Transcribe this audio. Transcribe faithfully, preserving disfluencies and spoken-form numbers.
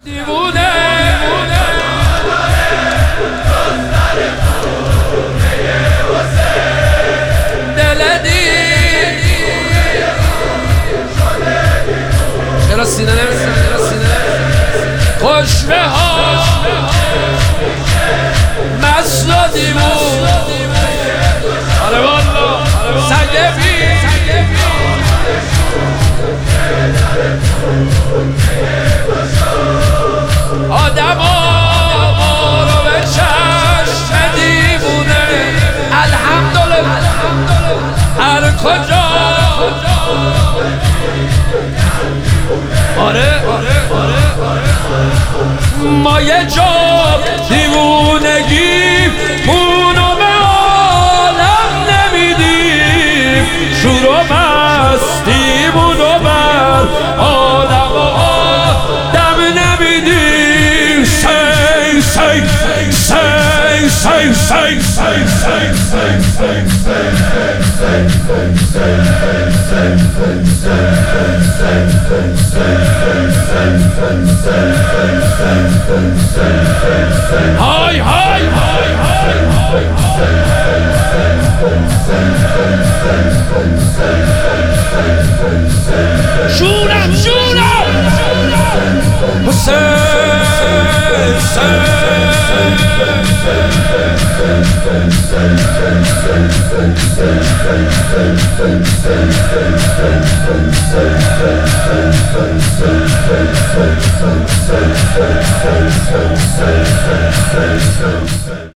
دیوونه دل دید چرا سینه نمیزنه چرا سینه خوشبه ها مست و دیوونه آره والا سگه بی آدم ها رو به چشم دیوونه الحمدلله هر کجا آره آره آره ما یه جا دیوونگی اونو به عالم نمیدیم شور و مستیمونو بر عالم و آدم نمیدیم سنگ سنگ سنگ سنگ سنگ سنگ های های های شورم شورم حسین حسین